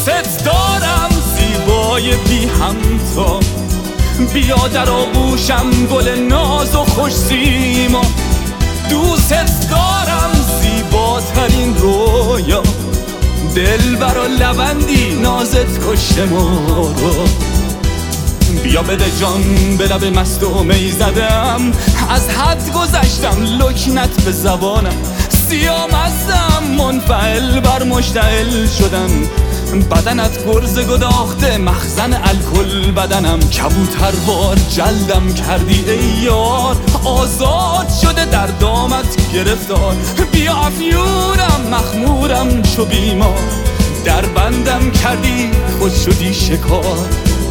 دوست دارم زیبای بی همتا، بیا در آغوشم گل ناز و خوش سیما. دوست دارم زیباترین رویا، دلبر و لبندی نازت کشته ما رو. بیا بده جان به لب مست و می زدم، از حد گذشتم لکنت به زبانم. سیامزدم منفعل بر مشتعل شدم، بدنت گرز گداخته مخزن الکل بدنم. کبوتروار جلدم کردی ای یار، آزاد شده در دامت گرفتار. بیا افیونم مخمورم چو بیمار، در بندم کردی خود شدی شکار.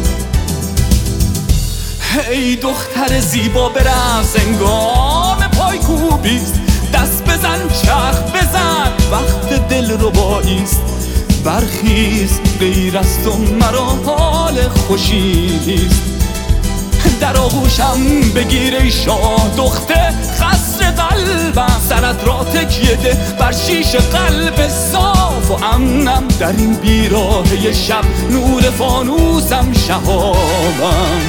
ای دختر زیبا برقص انگام پایکوبیست، دست بزن چرخ بزن وقت دل رباییست. برخیز غیر از تو مرا حال خوشی نیست. در آغوشم بگیر ای شاه دخته قصر قلبم، سرت را تکیه ده بر شیش قلب صاف و امنم. در این بیراهه شب نور فانوسم شهابم.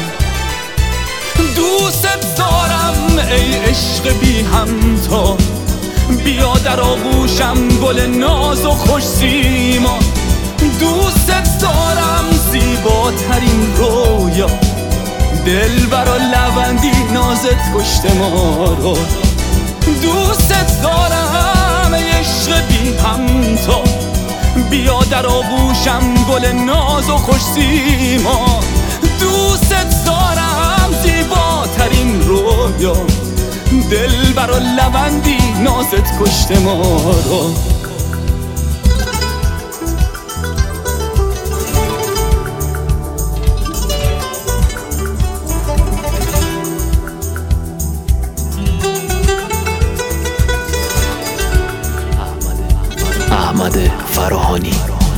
دوست دارم ای عشق بی همتا، بیا در آغوشم گل ناز و خوش سیما. دوست دارم زیباترین رویا، دلبر و لبندی نازت کشته ما رو. دوست دارم ای عشق بی همتا، بیا در آغوشم گل ناز و خوش سیما. دوست دارم زیباترین رویا، دلبر و لبندی نازت کشته ما رو. احمد فراهانی.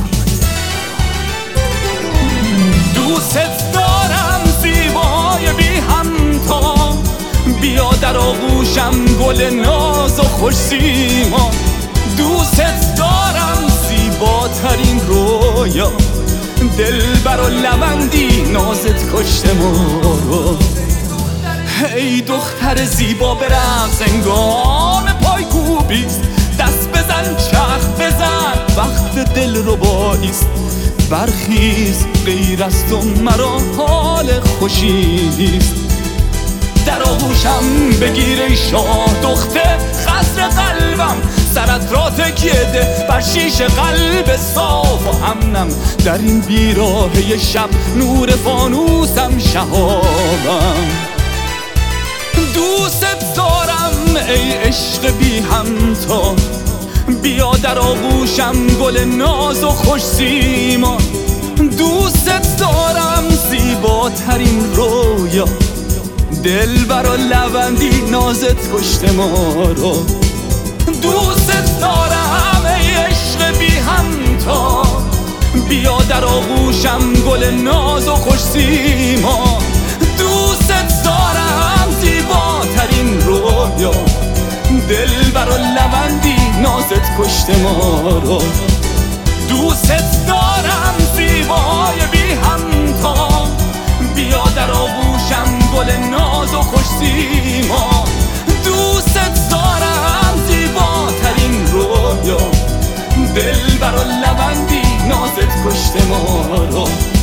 دوست دارم زیبای بی همتا، بیا در آغوشم گل ناز و خوش سیما. دوست دارم زیباترین رویا، دلبر و لبندی نازت کشته ما رو. ای دختر زیبا برقص انگام پایکوبیست، دست بزن چرخ بزن وقت دل رباییست. برخیز غیر از تو مرا حال خوشی نیست. در آغوشم بگیر ای شاه دخته قصر قلبم، سرت را تکیه ده بر شیش قلب صاف و امنم. در این بیراهه شب نور فانوسم شهابم. دوست دارم ای عشق بی همتا، بیا در آغوشم گل ناز و خوش سیما. دوست دارم زیباترین رویا، دلبر و لبندی نازت کشته ما رو. دوست دارم ای عشق بی همتا، بیا در آغوشم گل ناز و خوش سیما. دوست دارم زیباترین رویا، دلبر و لبندی نازت کشته ما رو. دوست دارم زیبای بی همتا، بیا در آغوشم گل ناز و خوش سیما. دوست دارم زیباترین رویا، دلبر و لبندی نازت کشته ما رو.